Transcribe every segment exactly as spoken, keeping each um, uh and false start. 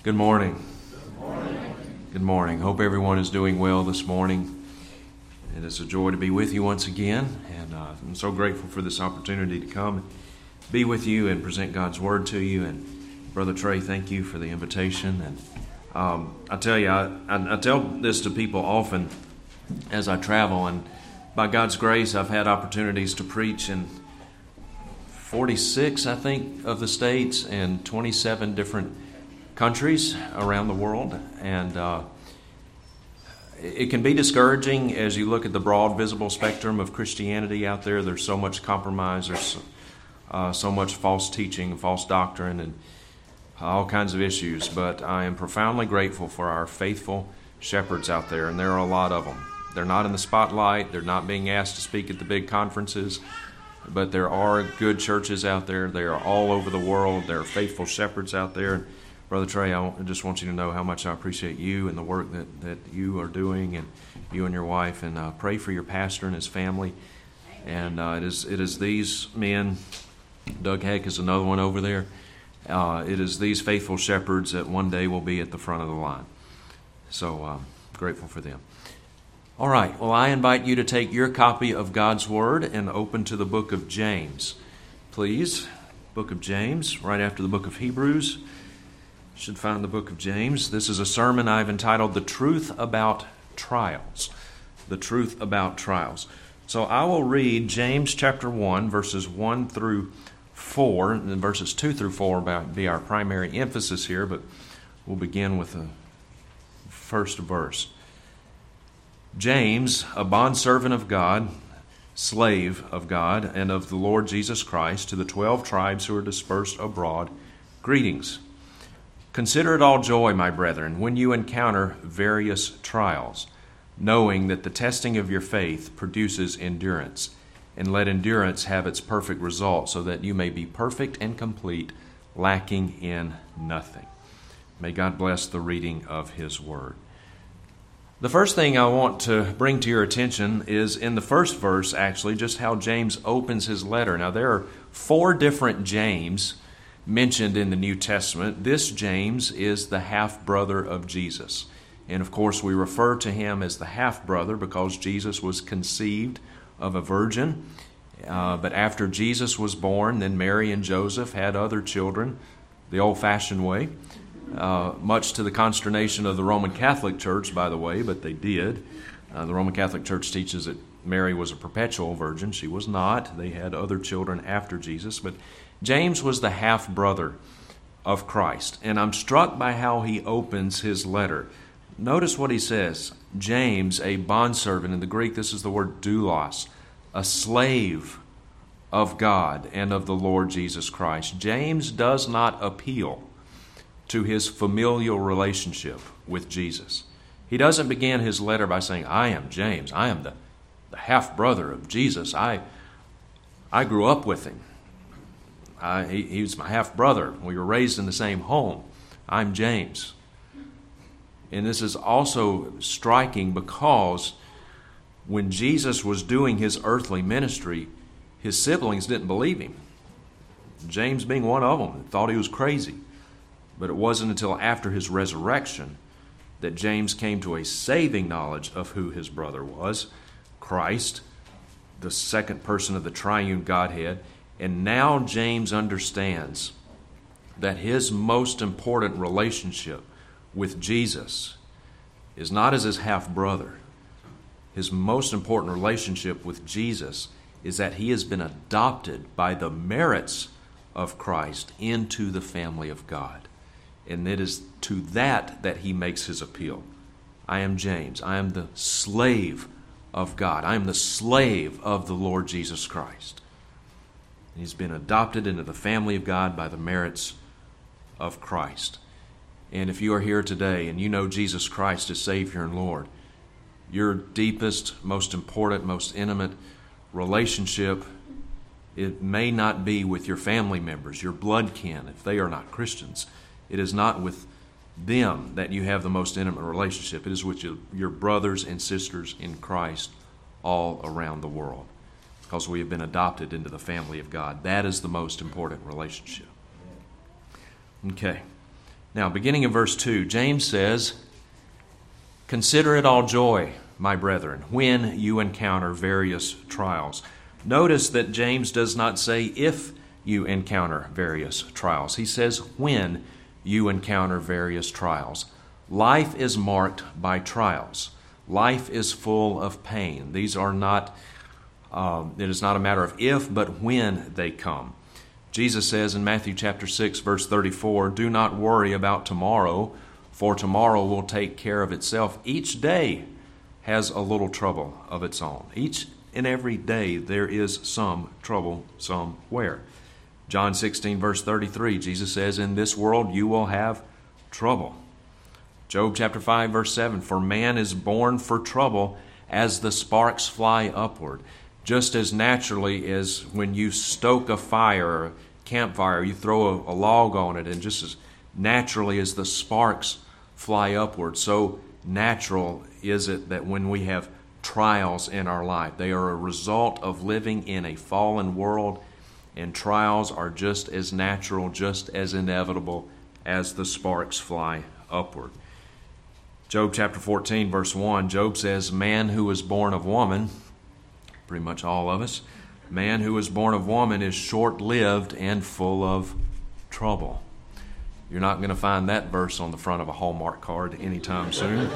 Good morning. Good morning. Good morning. Hope everyone is doing well this morning. It is a joy to be with you once again, and uh, I'm so grateful for this opportunity to come and be with you and present God's Word to you. And Brother Trey, thank you for the invitation. And um, I tell you, I, I, I tell this to people often as I travel, and by God's grace, I've had opportunities to preach in forty-six, I think, of the states and twenty-seven different countries around the world. And uh, it can be discouraging as you look at the broad, visible spectrum of Christianity out there. There's so much compromise, there's uh, so much false teaching, false doctrine, and all kinds of issues. But I am profoundly grateful for our faithful shepherds out there, and there are a lot of them. They're not in the spotlight. They're not being asked to speak at the big conferences. But there are good churches out there. They are all over the world. There are faithful shepherds out there. Brother Trey, I just want you to know how much I appreciate you and the work that, that you are doing, and you and your wife. And uh, pray for your pastor and his family. And uh, it is it is these men, Doug Heck is another one over there. Uh, it is these faithful shepherds that one day will be at the front of the line. So uh, grateful for them. All right, well, I invite you to take your copy of God's Word and open to the book of James. Please, book of James, right after the book of Hebrews. You should find the book of James. This is a sermon I've entitled, The Truth About Trials. The Truth About Trials. So I will read James chapter one, verses one through four, and then verses two through four will be our primary emphasis here, but we'll begin with the first verse. James, a bondservant of God, slave of God, and of the Lord Jesus Christ, to the twelve tribes who are dispersed abroad, greetings. Consider it all joy, my brethren, when you encounter various trials, knowing that the testing of your faith produces endurance, and let endurance have its perfect result, so that you may be perfect and complete, lacking in nothing. May God bless the reading of His Word. The first thing I want to bring to your attention is in the first verse, actually, just how James opens his letter. Now, there are four different James mentioned in the New Testament. This James is the half-brother of Jesus. And, of course, we refer to him as the half-brother because Jesus was conceived of a virgin. Uh, but after Jesus was born, then Mary and Joseph had other children the old-fashioned way. Uh, much to the consternation of the Roman Catholic Church, by the way, but they did. Uh, the Roman Catholic Church teaches that Mary was a perpetual virgin. She was not. They had other children after Jesus. But James was the half-brother of Christ. And I'm struck by how he opens his letter. Notice what he says. James, a bondservant. In the Greek, this is the word doulos, a slave of God and of the Lord Jesus Christ. James does not appeal to his familial relationship with Jesus. He doesn't begin his letter by saying, I am James. I am the, the half-brother of Jesus. I I grew up with him. I, he, he was my half-brother. We were raised in the same home. I'm James. And this is also striking because when Jesus was doing his earthly ministry, his siblings didn't believe him. James being one of them, thought he was crazy. But it wasn't until after his resurrection that James came to a saving knowledge of who his brother was, Christ, the second person of the triune Godhead. And now James understands that his most important relationship with Jesus is not as his half-brother. His most important relationship with Jesus is that he has been adopted by the merits of Christ into the family of God. And it is to that that he makes his appeal. I am James. I am the slave of God. I am the slave of the Lord Jesus Christ. He's been adopted into the family of God by the merits of Christ. And if you are here today and you know Jesus Christ as Savior and Lord, your deepest, most important, most intimate relationship, it may not be with your family members, your blood kin, if they are not Christians. It is not with them that you have the most intimate relationship. It is with your, your brothers and sisters in Christ all around the world, because we have been adopted into the family of God. That is the most important relationship. Okay. Now, beginning in verse two, James says, "Consider it all joy, my brethren, when you encounter various trials." Notice that James does not say if you encounter various trials. He says when you encounter various trials. Life is marked by trials. Life is full of pain. These are not, um, it is not a matter of if, but when they come. Jesus says in Matthew chapter six, verse thirty-four, "Do not worry about tomorrow, for tomorrow will take care of itself." Each day has a little trouble of its own. Each and every day there is some trouble somewhere. John sixteen, verse thirty-three, Jesus says, "In this world you will have trouble." Job chapter five, verse seven, "For man is born for trouble as the sparks fly upward." Just as naturally as when you stoke a fire, a campfire, you throw a, a log on it, and just as naturally as the sparks fly upward, so natural is it that when we have trials in our life, they are a result of living in a fallen world, and trials are just as natural, just as inevitable as the sparks fly upward. Job chapter fourteen, verse one, Job says, "Man who is born of woman," pretty much all of us, "man who is born of woman is short-lived and full of trouble." You're not going to find that verse on the front of a Hallmark card anytime soon.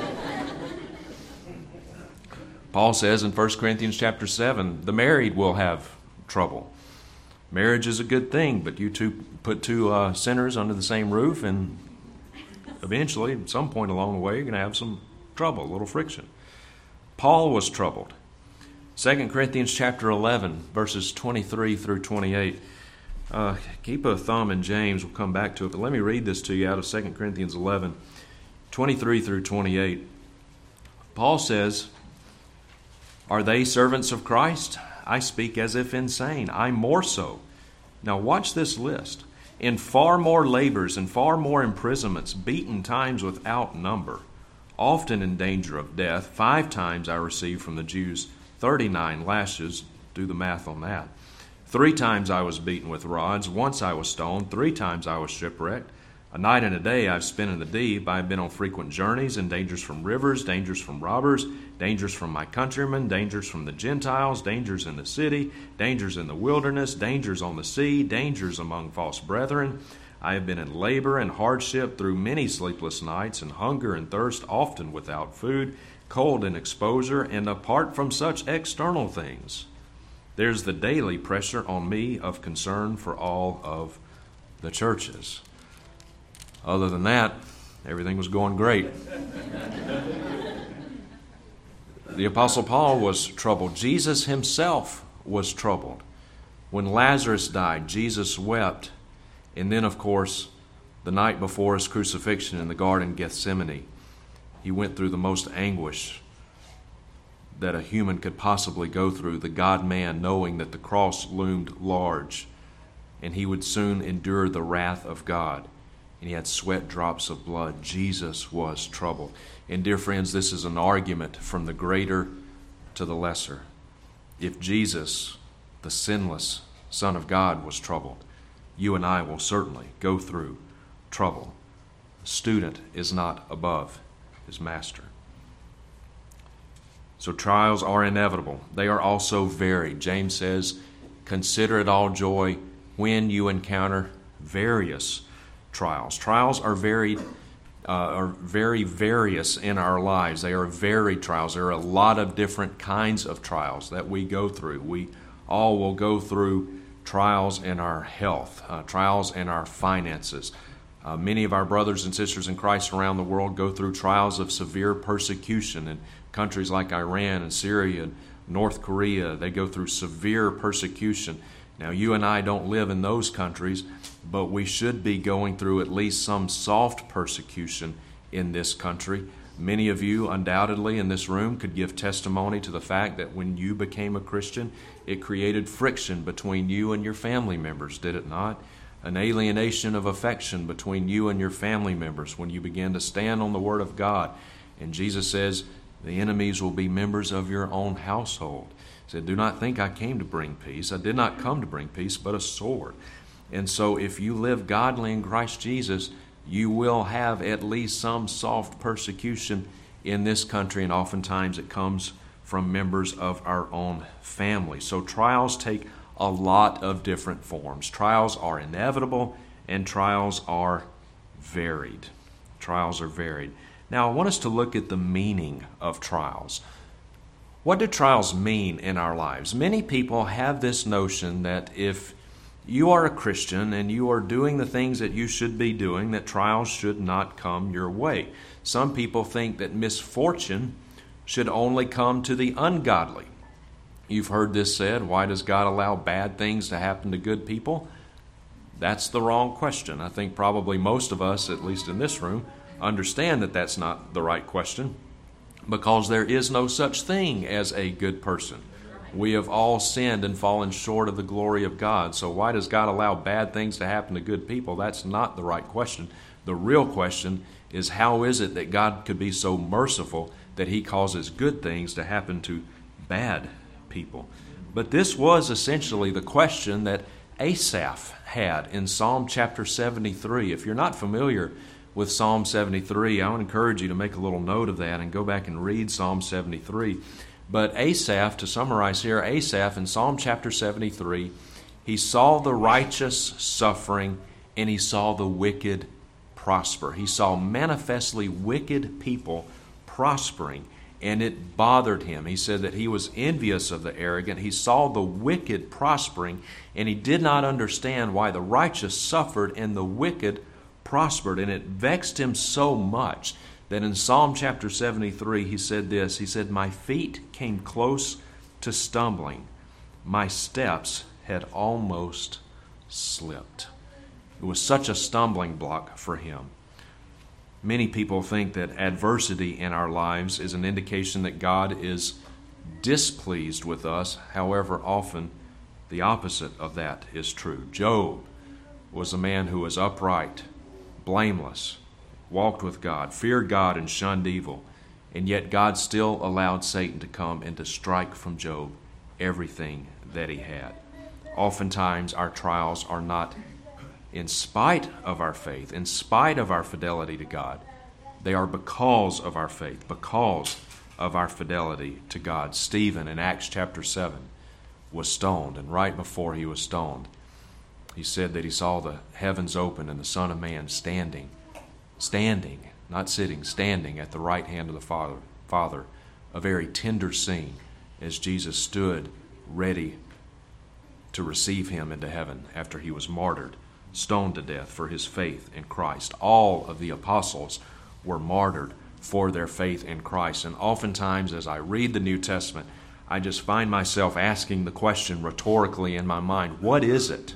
Paul says in First Corinthians chapter seven, the married will have trouble. Marriage is a good thing, but you two put two uh, sinners under the same roof, and eventually, at some point along the way, you're going to have some trouble, a little friction. Paul was troubled. Second Corinthians chapter eleven, verses twenty-three through twenty-eight. Uh, keep a thumb in James. We'll come back to it, but let me read this to you out of Second Corinthians eleven, twenty-three through twenty-eight. Paul says, "Are they servants of Christ? I speak as if insane. I more so." Now watch this list. "In far more labors and far more imprisonments, beaten times without number, often in danger of death. Five times I received from the Jews thirty-nine lashes." Do the math on that. "Three times I was beaten with rods. Once I was stoned. Three times I was shipwrecked. A night and a day I've spent in the deep. I have been on frequent journeys and dangers from rivers, dangers from robbers, dangers from my countrymen, dangers from the Gentiles, dangers in the city, dangers in the wilderness, dangers on the sea, dangers among false brethren. I have been in labor and hardship through many sleepless nights, and hunger and thirst, often without food, cold and exposure, and apart from such external things, there's the daily pressure on me of concern for all of the churches." Other than that, everything was going great. The Apostle Paul was troubled. Jesus himself was troubled. When Lazarus died, Jesus wept. And then, of course, the night before his crucifixion in the Garden of Gethsemane, he went through the most anguish that a human could possibly go through, the God-man knowing that the cross loomed large and he would soon endure the wrath of God. And he had sweat drops of blood. Jesus was troubled. And dear friends, this is an argument from the greater to the lesser. If Jesus, the sinless Son of God, was troubled, you and I will certainly go through trouble. The student is not above his master. So trials are inevitable. They are also varied. James says, "Consider it all joy when you encounter various trials." Trials are varied, uh, are very various in our lives. They are varied trials. There are a lot of different kinds of trials that we go through. We all will go through trials in our health, uh, trials in our finances. Uh, many of our brothers and sisters in Christ around the world go through trials of severe persecution in countries like Iran and Syria and North Korea. They go through severe persecution. Now, you and I don't live in those countries, but we should be going through at least some soft persecution in this country. Many of you undoubtedly in this room could give testimony to the fact that when you became a Christian, it created friction between you and your family members, did it not? An alienation of affection between you and your family members when you began to stand on the Word of God. And Jesus says, the enemies will be members of your own household. He said, "Do not think I came to bring peace. I did not come to bring peace, but a sword." And so if you live godly in Christ Jesus, You will have at least some soft persecution in this country, and oftentimes it comes from members of our own family. So trials take a lot of different forms. Trials are inevitable, and trials are varied. Trials are varied. Now, I want us to look at the meaning of trials. What do trials mean in our lives? Many people have this notion that if you are a Christian and you are doing the things that you should be doing, that trials should not come your way. Some people think that misfortune should only come to the ungodly. You've heard this said, why does God allow bad things to happen to good people? That's the wrong question. I think probably most of us, at least in this room, understand that that's not the right question, because there is no such thing as a good person. We have all sinned and fallen short of the glory of God. So why does God allow bad things to happen to good people? That's not the right question. The real question is, how is it that God could be so merciful that He causes good things to happen to bad people? But this was essentially the question that Asaph had in Psalm chapter seventy-three. If you're not familiar with Psalm seventy-three, I would encourage you to make a little note of that and go back and read Psalm seventy-three. But Asaph, to summarize here, Asaph in Psalm chapter seventy-three, he saw the righteous suffering and he saw the wicked prosper. He saw manifestly wicked people prospering, and it bothered him. He said that he was envious of the arrogant. He saw the wicked prospering, and he did not understand why the righteous suffered and the wicked prospered. And it vexed him so much that in Psalm chapter seventy-three, he said this. He said, "My feet came close to stumbling. My steps had almost slipped." It was such a stumbling block for him. Many people think that adversity in our lives is an indication that God is displeased with us. However, often the opposite of that is true. Job was a man who was upright, blameless, walked with God, feared God, and shunned evil. And yet God still allowed Satan to come and to strike from Job everything that he had. Oftentimes our trials are not in spite of our faith, in spite of our fidelity to God. They are because of our faith, because of our fidelity to God. Stephen in Acts chapter seven was stoned, and right before he was stoned, he said that he saw the heavens open and the Son of Man standing, standing, not sitting, standing at the right hand of the Father. Father, a very tender scene as Jesus stood ready to receive him into heaven after he was martyred, stoned to death for his faith in Christ. All of the apostles were martyred for their faith in Christ. And oftentimes as I read the New Testament, I just find myself asking the question rhetorically in my mind, what is it?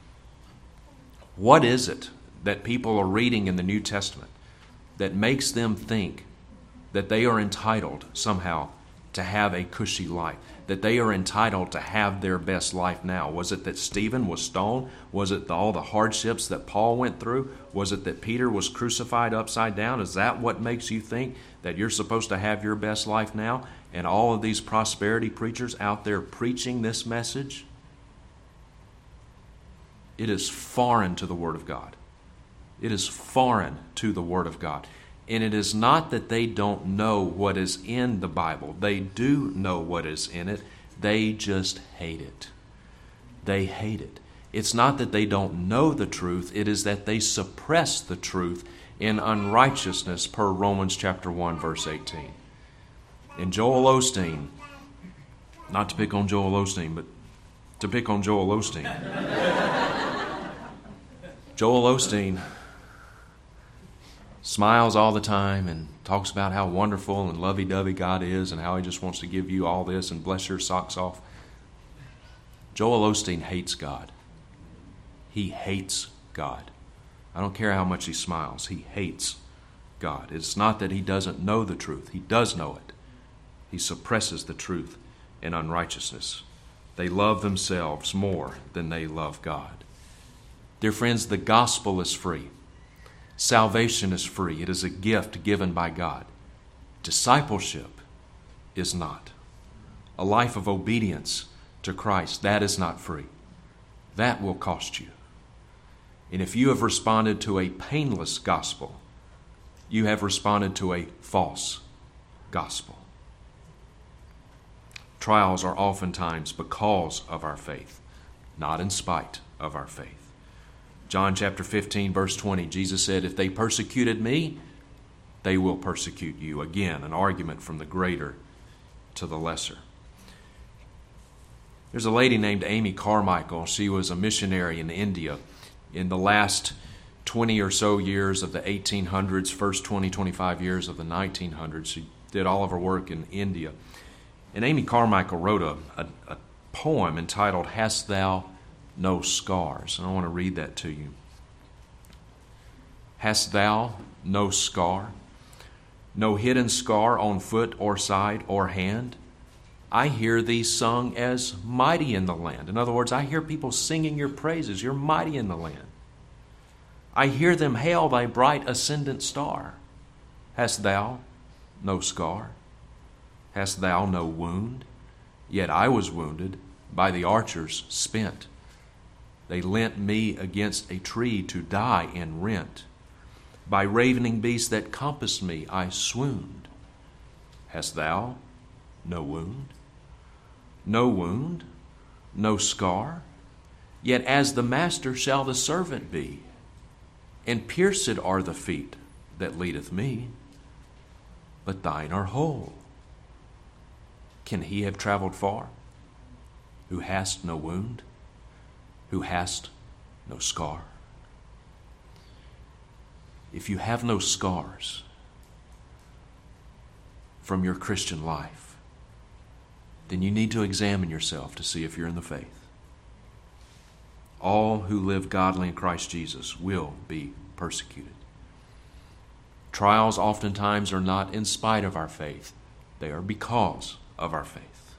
What is it that people are reading in the New Testament that makes them think that they are entitled somehow to have a cushy life, that they are entitled to have their best life now? Was it that Stephen was stoned? Was it the, all the hardships that Paul went through? Was it that Peter was crucified upside down? Is that what makes you think that you're supposed to have your best life now? And all of these prosperity preachers out there preaching this message? It is foreign to the Word of God. It is foreign to the Word of God. And it is not that they don't know what is in the Bible. They do know what is in it. They just hate it. They hate it. It's not that they don't know the truth. It is that they suppress the truth in unrighteousness, per Romans chapter one, verse eighteen. And Joel Osteen, not to pick on Joel Osteen, but to pick on Joel Osteen. Joel Osteen smiles all the time and talks about how wonderful and lovey-dovey God is and how He just wants to give you all this and bless your socks off. Joel Osteen hates God. He hates God. I don't care how much he smiles. He hates God. It's not that he doesn't know the truth. He does know it. He suppresses the truth in unrighteousness. They love themselves more than they love God. Dear friends, the gospel is free. Salvation is free. It is a gift given by God. Discipleship is not. A life of obedience to Christ, that is not free. That will cost you. And if you have responded to a painless gospel, you have responded to a false gospel. Trials are oftentimes because of our faith, not in spite of our faith. John chapter fifteen, verse twenty, Jesus said, if they persecuted me, they will persecute you. Again, an argument from the greater to the lesser. There's a lady named Amy Carmichael. She was a missionary in India in the last twenty or so years of the eighteen hundreds, first twenty, twenty-five years of the nineteen hundreds. She did all of her work in India. And Amy Carmichael wrote a, a, a poem entitled, Hast Thou No Scars? And I want to read that to you. Hast thou no scar? No hidden scar on foot or side or hand? I hear thee sung as mighty in the land. In other words, I hear people singing your praises. You're mighty in the land. I hear them hail thy bright ascendant star. Hast thou no scar? Hast thou no wound? Yet I was wounded, by the archers spent. They lent me against a tree to die and rent. By ravening beasts that compassed me, I swooned. Hast thou no wound? No wound, no scar? Yet as the master shall the servant be, and pierced are the feet that leadeth me, but thine are whole. Can he have traveled far, who hast no wound, who hast no scar? If you have no scars from your Christian life, then you need to examine yourself to see if you're in the faith. All who live godly in Christ Jesus will be persecuted. Trials oftentimes are not in spite of our faith. They are because of our faith.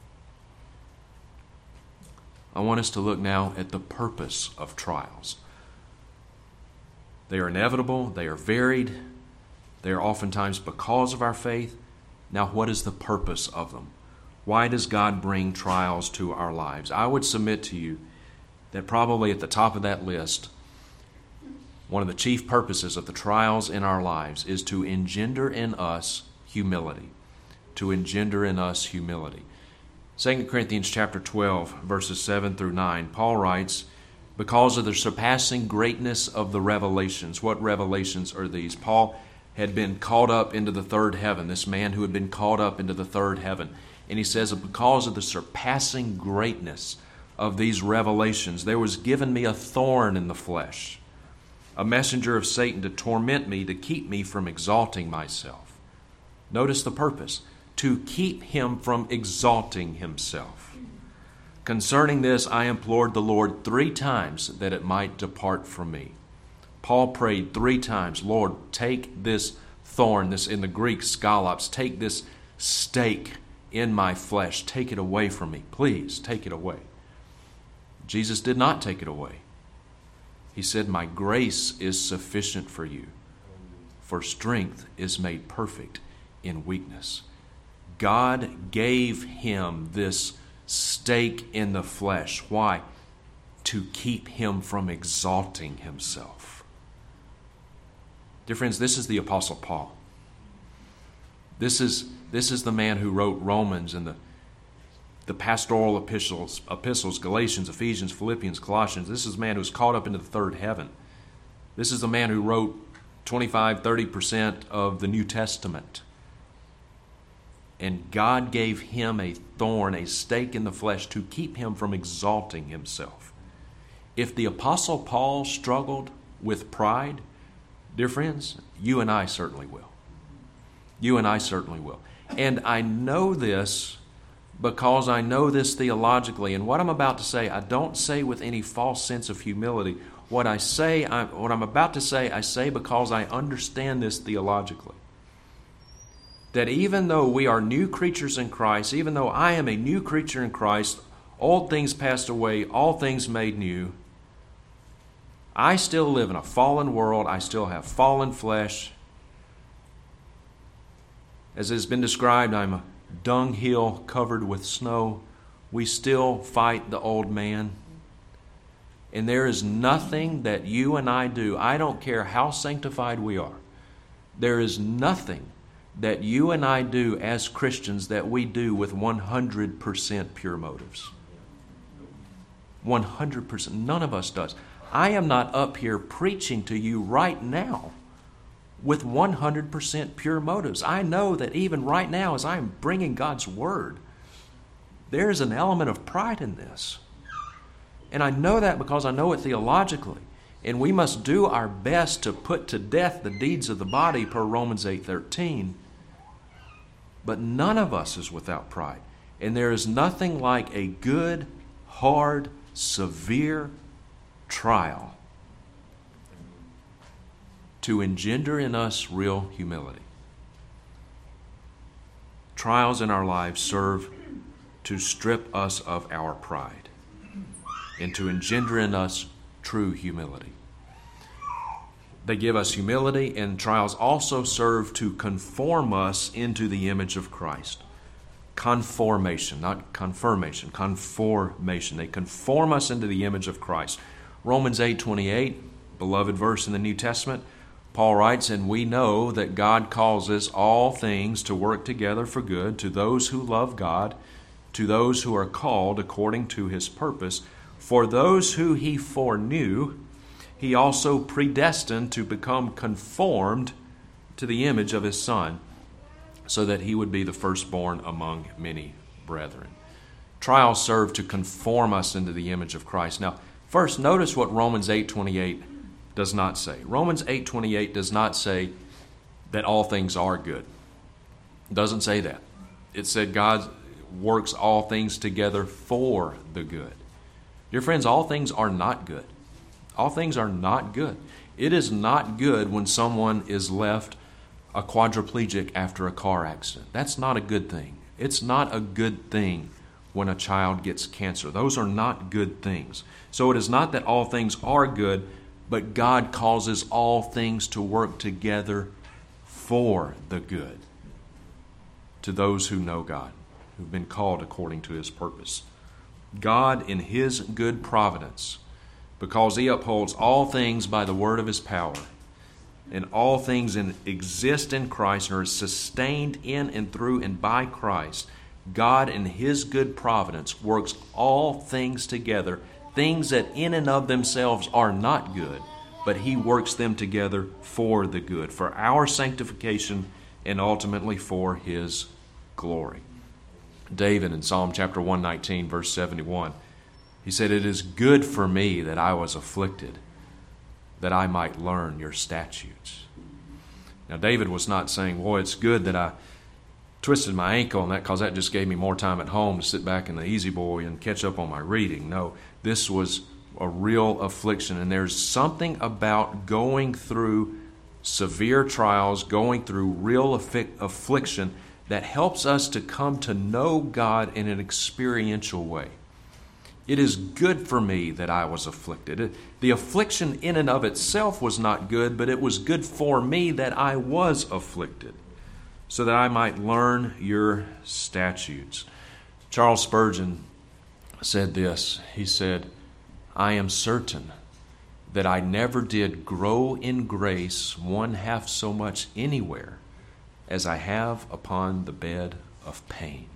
I want us to look now at the purpose of trials. They are inevitable. They are varied. They are oftentimes because of our faith. Now, what is the purpose of them? Why does God bring trials to our lives? I would submit to you that probably at the top of that list, one of the chief purposes of the trials in our lives is to engender in us humility. To engender in us humility. Second Corinthians chapter twelve, verses seven through nine, Paul writes, because of the surpassing greatness of the revelations. What revelations are these? Paul had been caught up into the third heaven, this man who had been caught up into the third heaven. And he says, because of the surpassing greatness of these revelations, there was given me a thorn in the flesh, a messenger of Satan to torment me, to keep me from exalting myself. Notice the purpose, to keep him from exalting himself. Concerning this, I implored the Lord three times that it might depart from me. Paul prayed three times, Lord, take this thorn, this in the Greek scallops, take this stake in my flesh, take it away from me. Please take it away. Jesus did not take it away. He said, my grace is sufficient for you, for strength is made perfect in weakness. God gave him this stake in the flesh. Why? To keep him from exalting himself. Dear friends, this is the Apostle Paul. This is, this is the man who wrote Romans and the, the pastoral epistles, epistles, Galatians, Ephesians, Philippians, Colossians. This is a man who's caught up into the third heaven. This is the man who wrote twenty-five, thirty percent of the New Testament. And God gave him a thorn, a stake in the flesh, to keep him from exalting himself. If the Apostle Paul struggled with pride, dear friends, you and I certainly will. You and I certainly will. And I know this because I know this theologically. And what I'm about to say, I don't say with any false sense of humility. What I say, I, what I'm about to say, I say because I understand this theologically. That even though we are new creatures in Christ, even though I am a new creature in Christ, old things passed away, all things made new, I still live in a fallen world. I still have fallen flesh. As has been described, I'm a dunghill covered with snow. We still fight the old man. And there is nothing that you and I do, I don't care how sanctified we are, there is nothing that you and I do as Christians that we do with one hundred percent pure motives. one hundred percent. None of us does. I am not up here preaching to you right now with one hundred percent pure motives. I know that even right now as I am bringing God's Word, there is an element of pride in this. And I know that because I know it theologically. And we must do our best to put to death the deeds of the body per Romans eight thirteen. But none of us is without pride. And there is nothing like a good, hard, severe trial to engender in us real humility. Trials in our lives serve to strip us of our pride and to engender in us true humility. They give us humility, and trials also serve to conform us into the image of Christ. Conformation, not confirmation, conformation. They conform us into the image of Christ. Romans eight twenty-eight, beloved verse in the New Testament, Paul writes, "And we know that God causes all things to work together for good to those who love God, to those who are called according to His purpose. For those who He foreknew, He also predestined to become conformed to the image of His Son, so that He would be the firstborn among many brethren." Trials serve to conform us into the image of Christ. Now, first, notice what Romans eight twenty-eight does not say. Romans eight twenty-eight does not say that all things are good. It doesn't say that. It said God works all things together for the good. Dear friends, all things are not good. All things are not good. It is not good when someone is left a quadriplegic after a car accident. That's not a good thing. It's not a good thing when a child gets cancer. Those are not good things. So it is not that all things are good, but God causes all things to work together for the good to those who know God, who've been called according to His purpose. God, in His good providence, because He upholds all things by the word of His power, and all things in, exist in Christ and are sustained in and through and by Christ, God in His good providence works all things together, things that in and of themselves are not good, but He works them together for the good, for our sanctification and ultimately for His glory. David in Psalm chapter one nineteen, verse seventy-one, he said, "It is good for me that I was afflicted, that I might learn your statutes." Now, David was not saying, "Boy, it's good that I twisted my ankle and that because that just gave me more time at home to sit back in the easy boy and catch up on my reading." No, this was a real affliction, and there's something about going through severe trials, going through real affi- affliction that helps us to come to know God in an experiential way. It is good for me that I was afflicted. The affliction in and of itself was not good, but it was good for me that I was afflicted, so that I might learn your statutes. Charles Spurgeon said this. He said, "I am certain that I never did grow in grace one half so much anywhere as I have upon the bed of pain."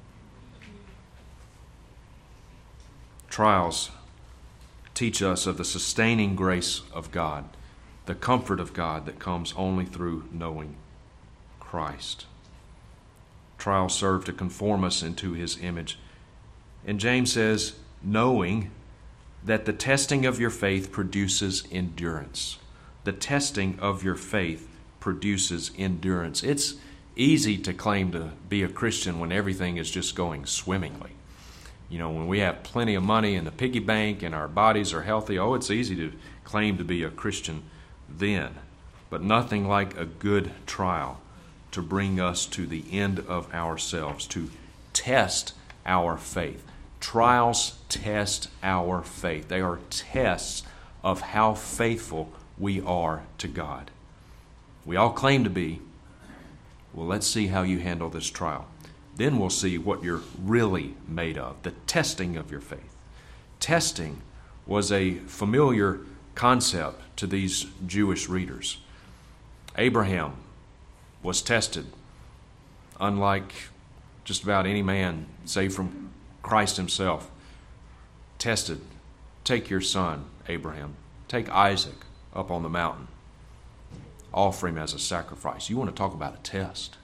Trials teach us of the sustaining grace of God, the comfort of God that comes only through knowing Christ. Trials serve to conform us into His image. And James says, knowing that the testing of your faith produces endurance. The testing of your faith produces endurance. It's easy to claim to be a Christian when everything is just going swimmingly. You know, when we have plenty of money in the piggy bank and our bodies are healthy, oh, it's easy to claim to be a Christian then. But nothing like a good trial to bring us to the end of ourselves, to test our faith. Trials test our faith. They are tests of how faithful we are to God. We all claim to be. Well, let's see how you handle this trial. Then we'll see what you're really made of, the testing of your faith. Testing was a familiar concept to these Jewish readers. Abraham was tested, unlike just about any man, save from Christ himself. Tested. Take your son, Abraham. Take Isaac up on the mountain. Offer him as a sacrifice. You want to talk about a test?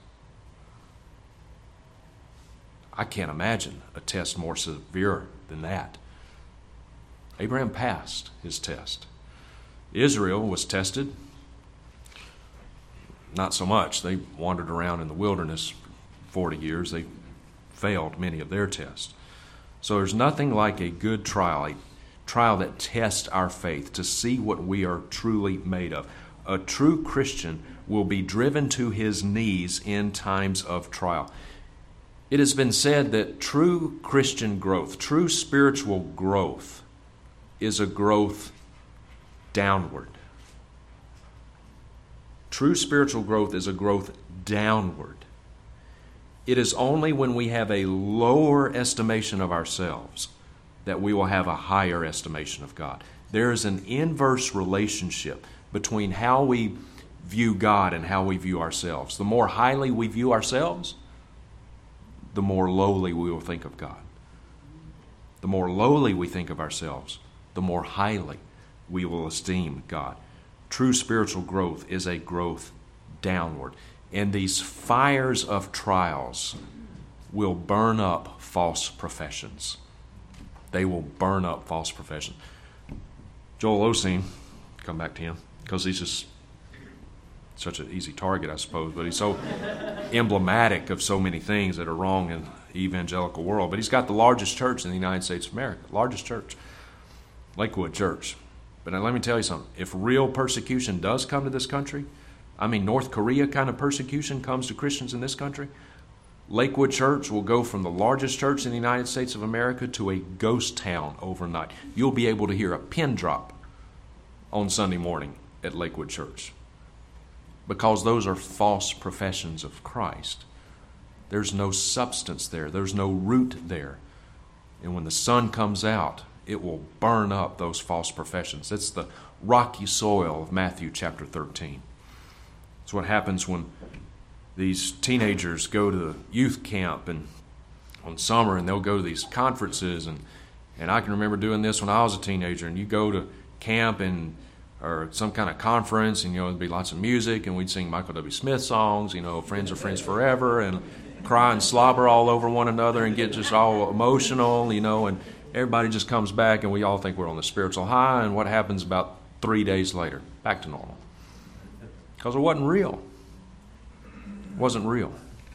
I can't imagine a test more severe than that. Abraham passed his test. Israel was tested. Not so much. They wandered around in the wilderness for forty years. They failed many of their tests. So there's nothing like a good trial, a trial that tests our faith to see what we are truly made of. A true Christian will be driven to his knees in times of trial. It has been said that true Christian growth, true spiritual growth, is a growth downward. True spiritual growth is a growth downward. It is only when we have a lower estimation of ourselves that we will have a higher estimation of God. There is an inverse relationship between how we view God and how we view ourselves. The more highly we view ourselves, the more lowly we will think of God. The more lowly we think of ourselves, the more highly we will esteem God. True spiritual growth is a growth downward. And these fires of trials will burn up false professions. They will burn up false professions. Joel Osteen, come back to him, because he's just such an easy target, I suppose, but he's so emblematic of so many things that are wrong in the evangelical world. But he's got the largest church in the United States of America, largest church, Lakewood Church. But now let me tell you something. If real persecution does come to this country, I mean North Korea kind of persecution comes to Christians in this country, Lakewood Church will go from the largest church in the United States of America to a ghost town overnight. You'll be able to hear a pin drop on Sunday morning at Lakewood Church, because those are false professions of Christ. There's no substance there. There's no root there. And when the sun comes out, it will burn up those false professions. It's the rocky soil of Matthew chapter thirteen. It's what happens when these teenagers go to youth camp and on summer, and they'll go to these conferences. And, and I can remember doing this when I was a teenager. And you go to camp and or some kind of conference, and you know there'd be lots of music, and we'd sing Michael W. Smith songs, you know, "Friends Are Friends Forever," and cry and slobber all over one another and get just all emotional, you know, and everybody just comes back, and we all think we're on the spiritual high. And what happens about three days later? Back to normal. Because it wasn't real. It wasn't real.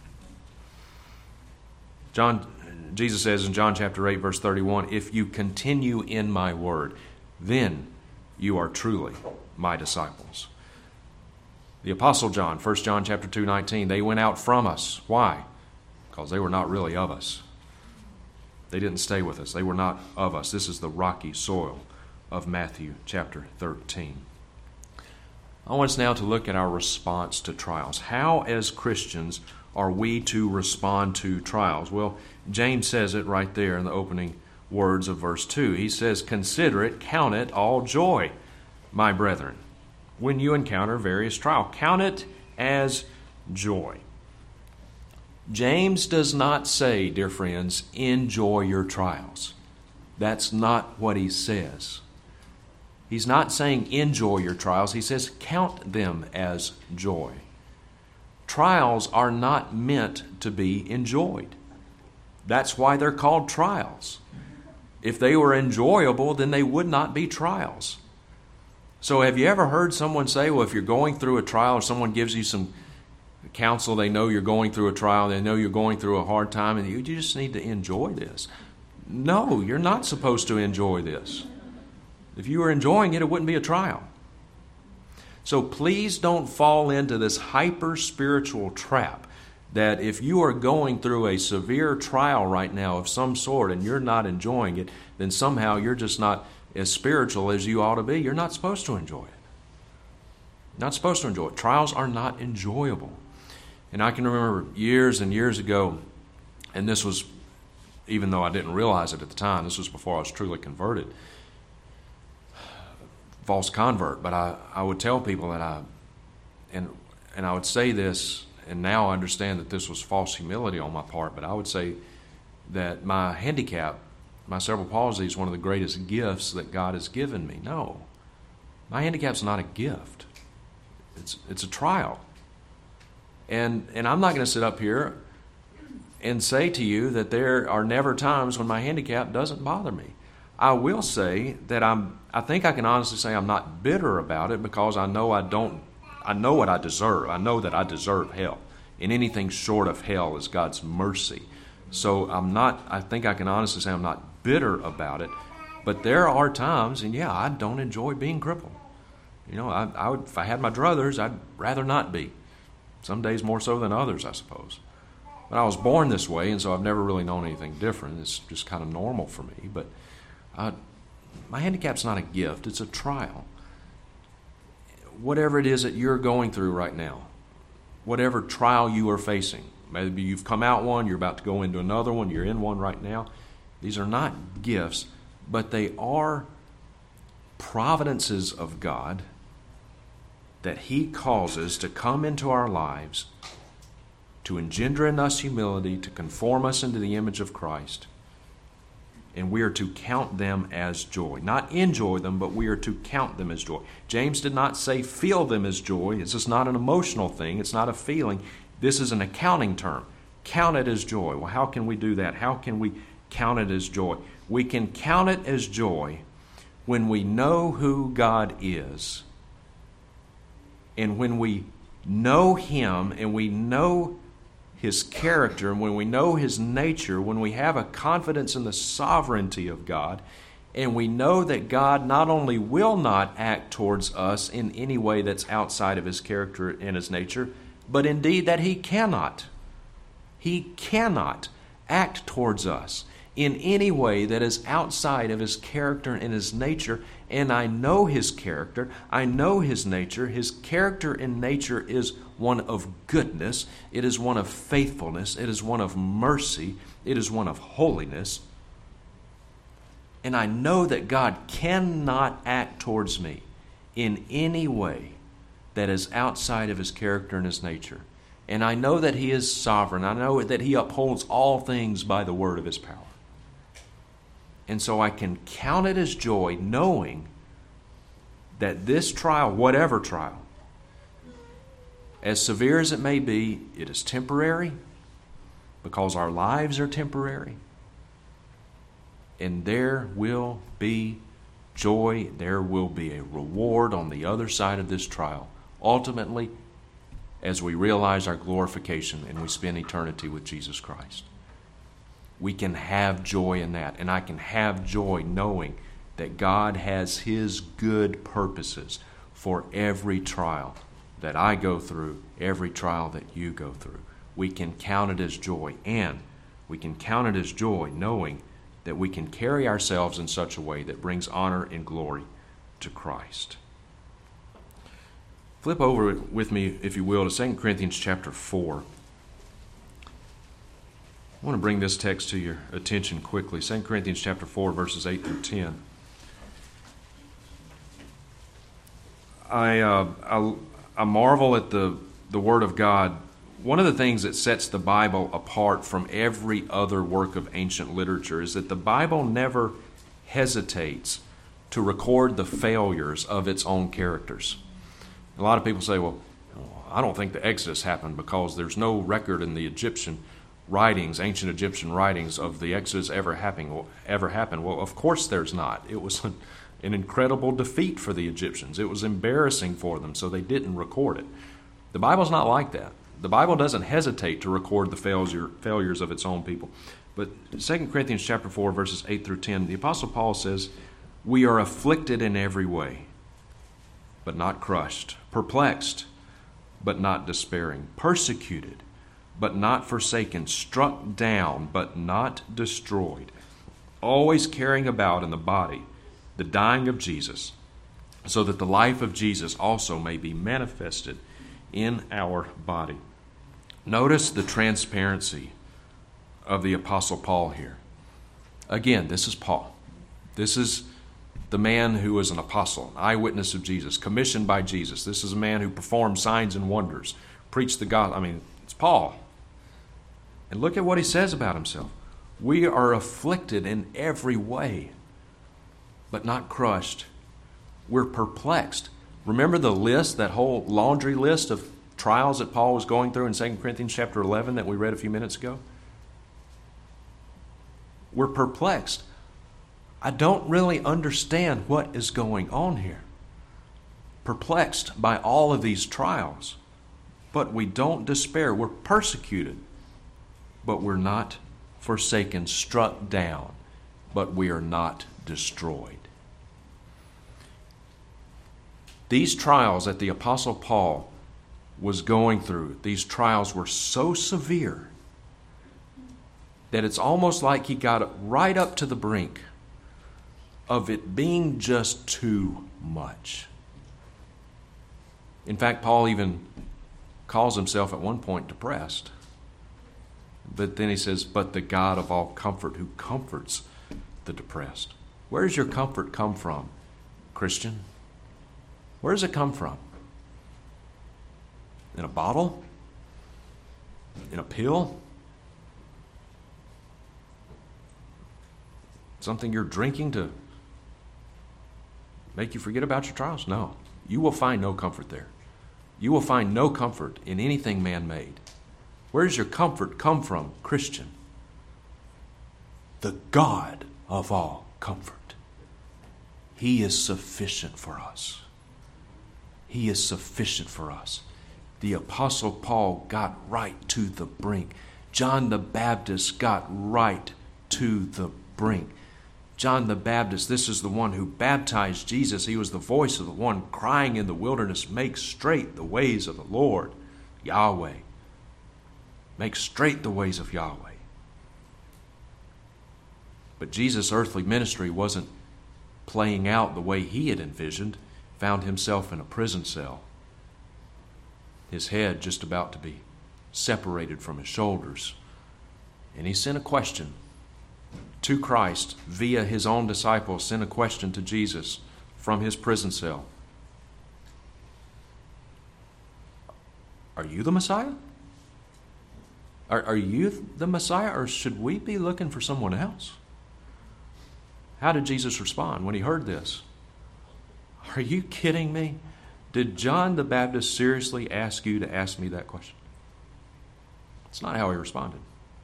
John, Jesus says in John chapter eight, verse thirty-one, "If you continue in my word, then you are truly my disciples." The Apostle John, First John chapter two, nineteen, "They went out from us." Why? Because they were not really of us. They didn't stay with us. They were not of us. This is the rocky soil of Matthew chapter thirteen. I want us now to look at our response to trials. How, as Christians, are we to respond to trials? Well, James says it right there in the opening words of verse two. He says, "Consider it, count it all joy, my brethren, when you encounter various trials." Count it as joy. James does not say, dear friends, enjoy your trials. That's not what he says. He's not saying enjoy your trials. He says count them as joy. Trials are not meant to be enjoyed. That's why they're called trials. If they were enjoyable, then they would not be trials. So have you ever heard someone say, well, if you're going through a trial or someone gives you some counsel, they know you're going through a trial, they know you're going through a hard time, and you just need to enjoy this. No, you're not supposed to enjoy this. If you were enjoying it, it wouldn't be a trial. So please don't fall into this hyper-spiritual trap that if you are going through a severe trial right now of some sort and you're not enjoying it, then somehow you're just not as spiritual as you ought to be. You're not supposed to enjoy it. Not supposed to enjoy it. Trials are not enjoyable. And I can remember years and years ago, and this was, even though I didn't realize it at the time, this was before I was truly converted. false convert, but I, I would tell people that I, and and I would say this, and now I understand that this was false humility on my part, but I would say that my handicap, my cerebral palsy, is one of the greatest gifts that God has given me. No, my handicap's not a gift. It's it's a trial. And and I'm not going to sit up here and say to you that there are never times when my handicap doesn't bother me. I will say that I'm I think I can honestly say I'm not bitter about it, because I know I don't I know what I deserve. I know that I deserve hell. And anything short of hell is God's mercy. So I'm not I think I can honestly say I'm not bitter about it. But there are times, and yeah, I don't enjoy being crippled. You know, I, I would if I had my druthers, I'd rather not be. Some days more so than others, I suppose. But I was born this way, and so I've never really known anything different. It's just kind of normal for me. But uh, my handicap's not a gift. It's a trial. Whatever it is that you're going through right now, whatever trial you are facing, maybe you've come out one, you're about to go into another one, you're in one right now. These are not gifts, but they are providences of God that He causes to come into our lives to engender in us humility, to conform us into the image of Christ. And we are to count them as joy. Not enjoy them, but we are to count them as joy. James did not say feel them as joy. It's just not an emotional thing. It's not a feeling. This is an accounting term. Count it as joy. Well, how can we do that? How can we count it as joy? We can count it as joy when we know who God is. And when we know Him and we know His character, and when we know His nature, when we have a confidence in the sovereignty of God, and we know that God not only will not act towards us in any way that's outside of His character and His nature, but indeed that He cannot. He cannot act towards us in any way that is outside of His character and His nature. And I know His character, I know His nature. His character and nature is one of goodness, it is one of faithfulness, it is one of mercy, it is one of holiness. And I know that God cannot act towards me in any way that is outside of His character and His nature. And I know that He is sovereign. I know that He upholds all things by the word of His power. And so I can count it as joy knowing that this trial, whatever trial, as severe as it may be, it is temporary, because our lives are temporary. And there will be joy, there will be a reward on the other side of this trial. Ultimately, as we realize our glorification and we spend eternity with Jesus Christ. We can have joy in that. And I can have joy knowing that God has His good purposes for every trial that I go through, every trial that you go through. We can count it as joy. And we can count it as joy knowing that we can carry ourselves in such a way that brings honor and glory to Christ. Flip over with me, if you will, to Second Corinthians chapter four. I want to bring this text to your attention quickly. Second Corinthians chapter four, verses eight through ten. I, uh, I, I marvel at the, the Word of God. One of the things that sets the Bible apart from every other work of ancient literature is that the Bible never hesitates to record the failures of its own characters. A lot of people say, well, I don't think the Exodus happened because there's no record in the Egyptian writings, ancient Egyptian writings, of the Exodus ever happening. Ever happened. Well, of course there's not. It was an, an incredible defeat for the Egyptians. It was embarrassing for them, so they didn't record it. The Bible's not like that. The Bible doesn't hesitate to record the failure, failures of its own people. But Second Corinthians chapter four, verses eight through ten, the Apostle Paul says, "We are afflicted in every way, but not crushed, perplexed, but not despairing, persecuted, but not forsaken, struck down, but not destroyed, always carrying about in the body the dying of Jesus, so that the life of Jesus also may be manifested in our body." Notice the transparency of the Apostle Paul here. Again, this is Paul. This is the man who was an apostle, an eyewitness of Jesus, commissioned by Jesus. This is a man who performed signs and wonders, preached the gospel. I mean, it's Paul. And look at what he says about himself. We are afflicted in every way, but not crushed. We're perplexed. Remember the list, that whole laundry list of trials that Paul was going through in Second Corinthians chapter eleven that we read a few minutes ago? We're perplexed. I don't really understand what is going on here. Perplexed by all of these trials. But we don't despair. We're persecuted, but we're not forsaken, struck down, but we are not destroyed. These trials that the Apostle Paul was going through, these trials were so severe that it's almost like he got right up to the brink of it being just too much. In fact, Paul even calls himself at one point depressed. But then he says, but the God of all comfort who comforts the depressed. Where does your comfort come from, Christian? Where does it come from? In a bottle? In a pill? Something you're drinking to make you forget about your trials? No. You will find no comfort there. You will find no comfort in anything man-made. Where does your comfort come from, Christian? The God of all comfort. He is sufficient for us. He is sufficient for us. The Apostle Paul got right to the brink. John the Baptist got right to the brink. John the Baptist, this is the one who baptized Jesus. He was the voice of the one crying in the wilderness, make straight the ways of the Lord, Yahweh. Make straight the ways of Yahweh. But Jesus' earthly ministry wasn't playing out the way he had envisioned. Found himself in a prison cell. His head just about to be separated from his shoulders. And he sent a question to Christ via his own disciples, sent a question to Jesus from his prison cell. Are you the Messiah? Are, are you the Messiah, or should we be looking for someone else? How did Jesus respond when he heard this? Are you kidding me? Did John the Baptist seriously ask you to ask me that question? It's not how he responded.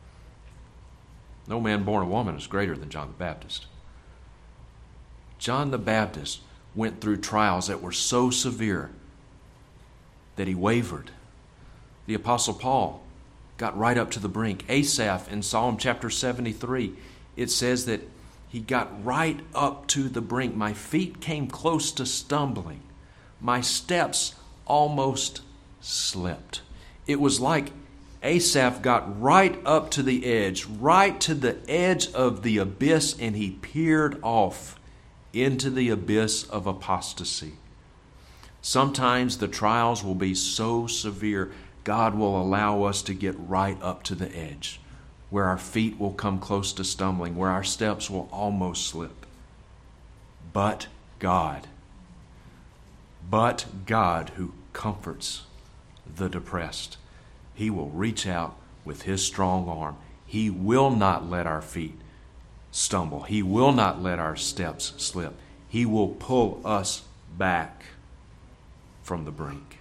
No man born of woman is greater than John the Baptist. John the Baptist went through trials that were so severe that he wavered. The Apostle Paul got right up to the brink. Asaph in Psalm chapter seventy-three, it says that he got right up to the brink. My feet came close to stumbling. My steps almost slipped. It was like Asaph got right up to the edge, right to the edge of the abyss, and he peered off into the abyss of apostasy. Sometimes the trials will be so severe, God will allow us to get right up to the edge, where our feet will come close to stumbling, where our steps will almost slip. But God, but God who comforts the depressed, He will reach out with His strong arm. He will not let our feet stumble. He will not let our steps slip. He will pull us back from the brink.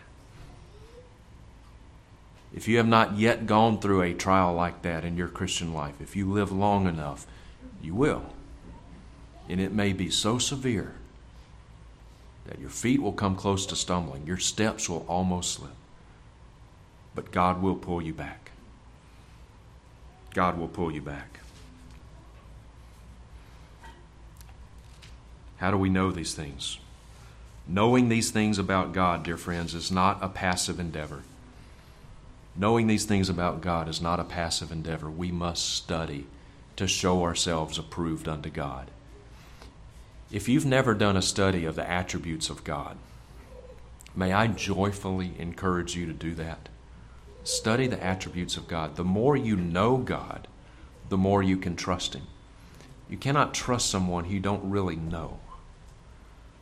If you have not yet gone through a trial like that in your Christian life, if you live long enough, you will. And it may be so severe that your feet will come close to stumbling. Your steps will almost slip. But God will pull you back. God will pull you back. How do we know these things? Knowing these things about God, dear friends, is not a passive endeavor. Knowing these things about God is not a passive endeavor. We must study to show ourselves approved unto God. If you've never done a study of the attributes of God, may I joyfully encourage you to do that. Study the attributes of God. The more you know God, the more you can trust Him. You cannot trust someone you don't really know.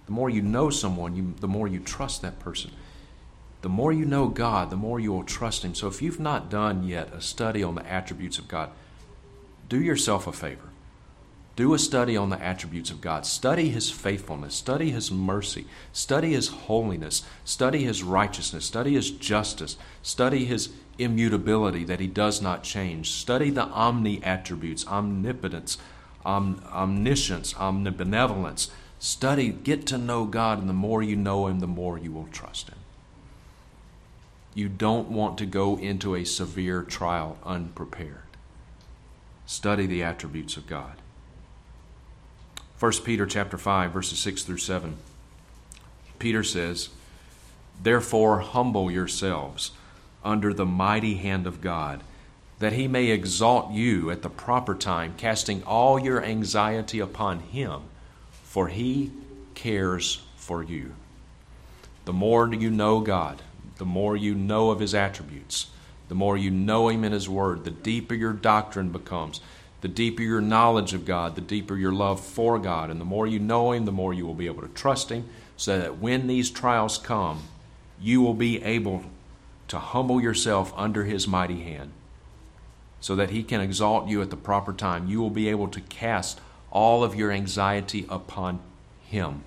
The more you know someone, you, the more you trust that person. The more you know God, the more you will trust Him. So if you've not done yet a study on the attributes of God, do yourself a favor. Do a study on the attributes of God. Study His faithfulness. Study His mercy. Study His holiness. Study His righteousness. Study His justice. Study His immutability, that He does not change. Study the omni-attributes, omnipotence, om- omniscience, omnibenevolence. Study, get to know God, and the more you know Him, the more you will trust Him. You don't want to go into a severe trial unprepared. Study the attributes of God. First Peter chapter five, verses six through seven. Peter says, "Therefore humble yourselves under the mighty hand of God, that He may exalt you at the proper time, casting all your anxiety upon Him, for He cares for you." The more you know God, the more you know of His attributes, the more you know Him in His Word, the deeper your doctrine becomes. The deeper your knowledge of God, the deeper your love for God. And the more you know Him, the more you will be able to trust Him, so that when these trials come, you will be able to humble yourself under His mighty hand, so that He can exalt you at the proper time. You will be able to cast all of your anxiety upon Him.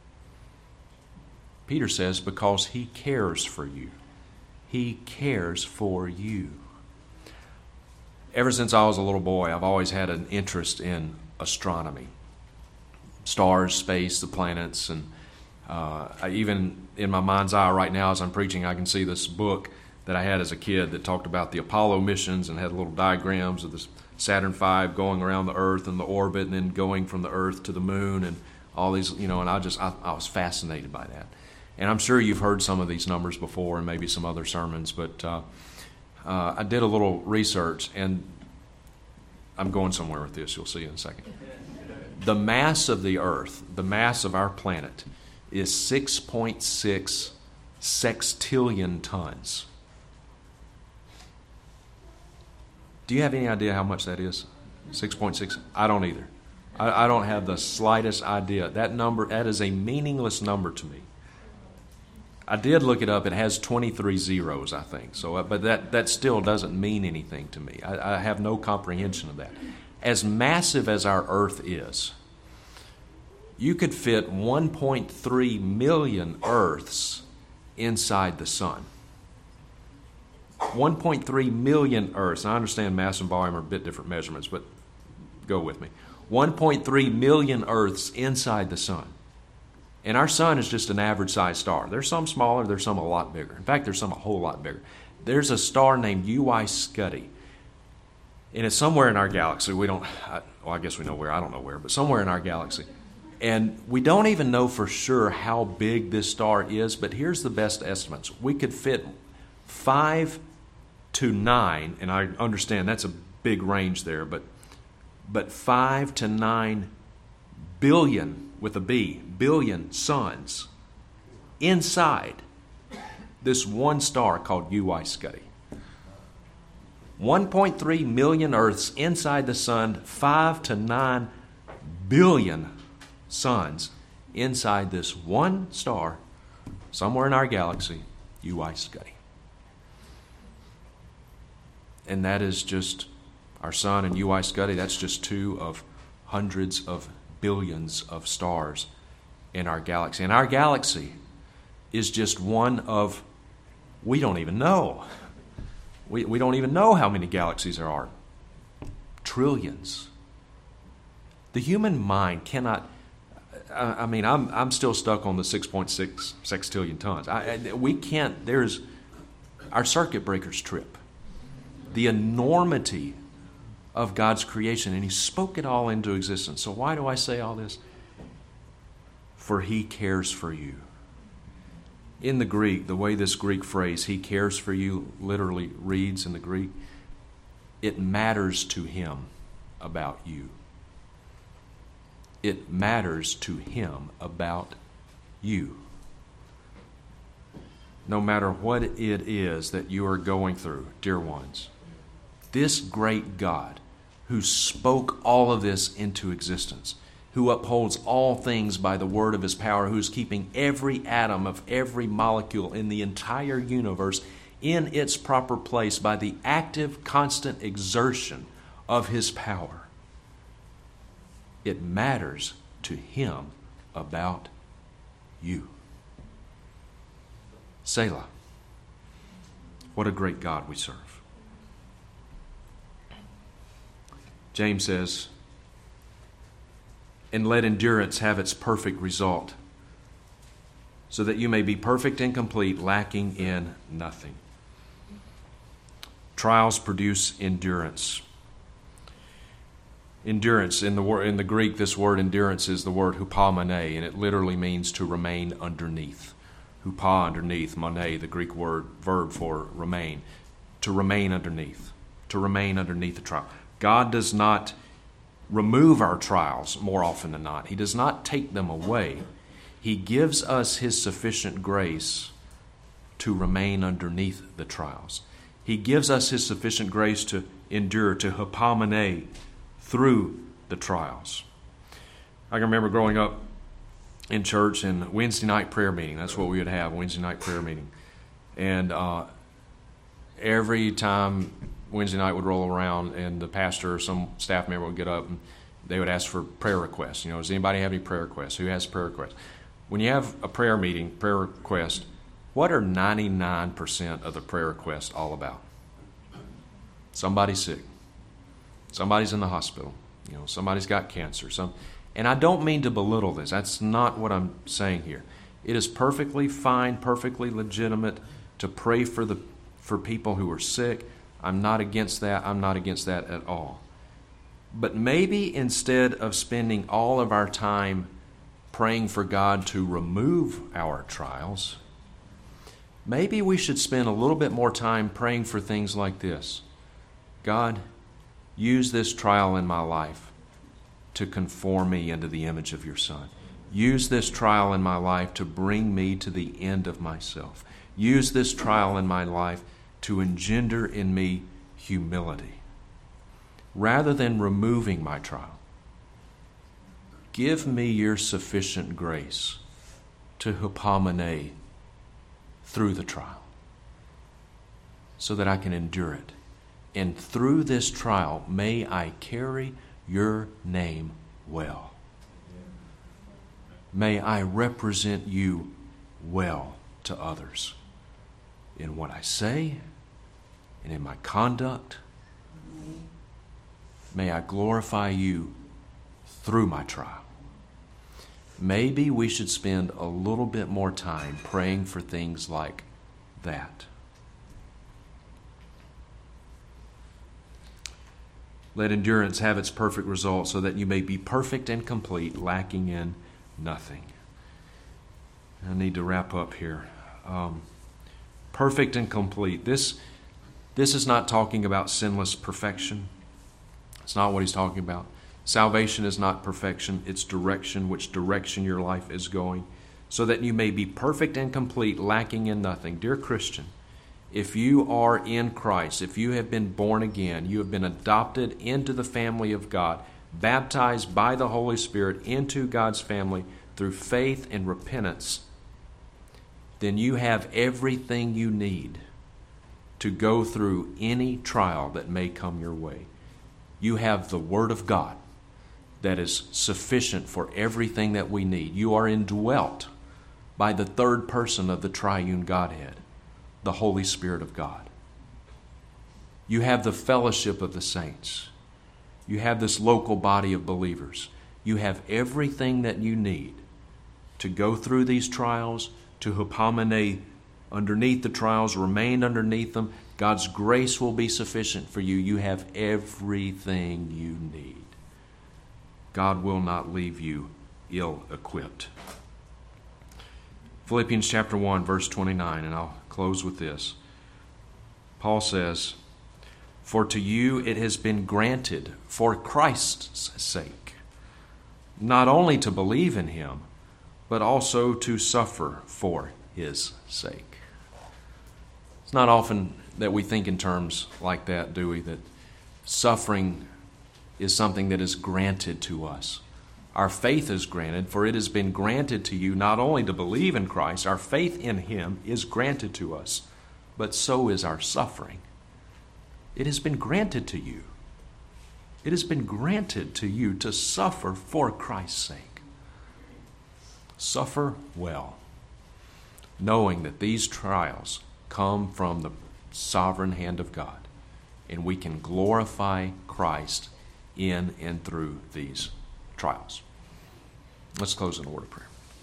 Peter says, because He cares for you. He cares for you. Ever since I was a little boy, I've always had an interest in astronomy. Stars, space, the planets, and uh, I, even in my mind's eye right now as I'm preaching, I can see this book that I had as a kid that talked about the Apollo missions and had little diagrams of the Saturn five going around the Earth and the orbit, and then going from the Earth to the Moon, and all these, you know, and I just, I, I was fascinated by that. And I'm sure you've heard some of these numbers before and maybe some other sermons, but uh, Uh, I did a little research, and I'm going somewhere with this. You'll see in a second. The mass of the Earth, the mass of our planet, is six point six sextillion tons. Do you have any idea how much that is? six point six? I don't either. I, I don't have the slightest idea. That number, that is a meaningless number to me. I did look it up. It has twenty-three zeros, I think. So, but that, that still doesn't mean anything to me. I, I have no comprehension of that. As massive as our Earth is, you could fit one point three million Earths inside the sun. one point three million Earths. And I understand mass and volume are a bit different measurements, but go with me. one point three million Earths inside the sun. And our sun is just an average-sized star. There's some smaller, there's some a lot bigger. In fact, there's some a whole lot bigger. There's a star named U I Scuti. And it's somewhere in our galaxy. We don't, I, well, I guess we know where. I don't know where, but somewhere in our galaxy. And we don't even know for sure how big this star is, but here's the best estimates. We could fit five to nine, and I understand that's a big range there, but but five to nine billion, with a B, billion suns inside this one star called U I Scuti. one point three million Earths inside the sun, five to nine billion suns inside this one star somewhere in our galaxy, U I Scuti. And that is just our sun and U I Scuti. That's just two of hundreds of billions of stars in our galaxy. And our galaxy is just one of, we don't even know. We, we don't even know how many galaxies there are. Trillions. The human mind cannot, I, I mean, I'm, I'm still stuck on the six point six sextillion tons. I, I, we can't, there's, our circuit breakers trip. The enormity of God's creation, and He spoke it all into existence. So why do I say all this? For He cares for you. In the Greek, the way this Greek phrase, He cares for you, literally reads in the Greek, it matters to Him about you. It matters to Him about you. No matter what it is that you are going through, dear ones, this great God who spoke all of this into existence, who upholds all things by the word of his power, who is keeping every atom of every molecule in the entire universe in its proper place by the active, constant exertion of his power. It matters to him about you. Selah. What a great God we serve. James says, and let endurance have its perfect result, so that you may be perfect and complete, lacking in nothing. Trials produce endurance. Endurance, in the word, in the Greek, this word endurance is the word hupomone, and it literally means to remain underneath. Hupa, underneath, mone, the Greek word, verb for remain. To remain underneath. To remain underneath the trial. God does not remove our trials more often than not. He does not take them away. He gives us His sufficient grace to remain underneath the trials. He gives us His sufficient grace to endure, to hupomone through the trials. I can remember growing up in church and Wednesday night prayer meeting. That's what we would have, Wednesday night prayer meeting. And uh, every time Wednesday night would roll around and the pastor or some staff member would get up and they would ask for prayer requests. You know, does anybody have any prayer requests? Who has prayer requests? When you have a prayer meeting, prayer request, what are ninety-nine percent of the prayer requests all about? Somebody's sick. Somebody's in the hospital. You know, somebody's got cancer. Some, and I don't mean to belittle this. That's not what I'm saying here. It is perfectly fine, perfectly legitimate to pray for the for people who are sick. I'm not against that. I'm not against that at all. But maybe instead of spending all of our time praying for God to remove our trials, maybe we should spend a little bit more time praying for things like this. God, use this trial in my life to conform me into the image of your Son. Use this trial in my life to bring me to the end of myself. Use this trial in my life to engender in me humility. Rather than removing my trial, give me your sufficient grace to hupomone through the trial so that I can endure it. And through this trial, may I carry your name well. May I represent you well to others in what I say and in my conduct. May I glorify you through my trial. Maybe we should spend a little bit more time praying for things like that. Let endurance have its perfect result so that you may be perfect and complete, lacking in nothing. I need to wrap up here. Um, perfect and complete. This, this is not talking about sinless perfection. It's not what he's talking about. Salvation is not perfection. It's direction, which direction your life is going, so that you may be perfect and complete, lacking in nothing. Dear Christian, if you are in Christ, if you have been born again, you have been adopted into the family of God, baptized by the Holy Spirit into God's family through faith and repentance, then you have everything you need to go through any trial that may come your way. You have the Word of God that is sufficient for everything that we need. You are indwelt by the third person of the triune Godhead, the Holy Spirit of God. You have the fellowship of the saints. You have this local body of believers. You have everything that you need to go through these trials, to hupomone underneath the trials, remain underneath them. God's grace will be sufficient for you. You have everything you need. God will not leave you ill-equipped. Philippians chapter one, verse twenty-nine, and I'll close with this. Paul says, "For to you it has been granted for Christ's sake, not only to believe in Him, but also to suffer for His sake." It's not often that we think in terms like that, do we? That suffering is something that is granted to us. Our faith is granted, for it has been granted to you not only to believe in Christ, our faith in him is granted to us, but so is our suffering. It has been granted to you. It has been granted to you to suffer for Christ's sake. Suffer well, knowing that these trials come from the sovereign hand of God, and we can glorify Christ in and through these trials. Let's close in a word of prayer.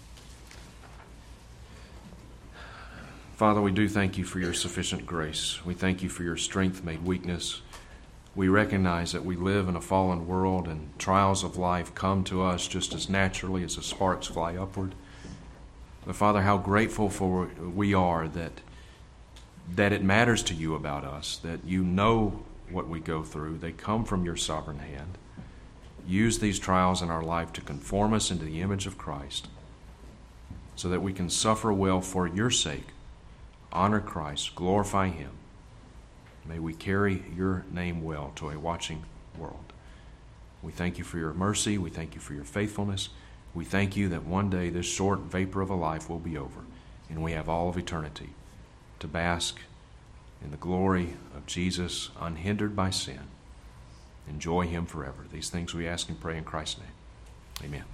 Father, we do thank you for your sufficient grace. We thank you for your strength made weakness. We recognize that we live in a fallen world and trials of life come to us just as naturally as the sparks fly upward. But Father, how grateful for we are that, that it matters to you about us, that you know what we go through. They come from your sovereign hand. Use these trials in our life to conform us into the image of Christ so that we can suffer well for your sake, honor Christ, glorify him. May we carry your name well to a watching world. We thank you for your mercy. We thank you for your faithfulness. We thank you that one day this short vapor of a life will be over, and we have all of eternity to bask in the glory of Jesus, unhindered by sin. Enjoy him forever. These things we ask and pray in Christ's name. Amen.